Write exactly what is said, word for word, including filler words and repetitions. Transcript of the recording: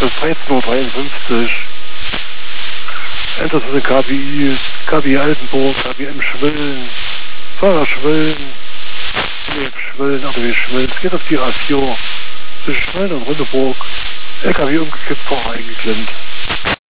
bis dreizehn Uhr dreiundfünfzig. Enters in K B I, K B I Altenburg, K B M Schmölln, Fahrer Schmölln, nee, Schmölln, R W Schmölln. Es geht auf die A vier zwischen Schmölln und Rundeburg. L K W umgekippt, Fahrer eingeklemmt.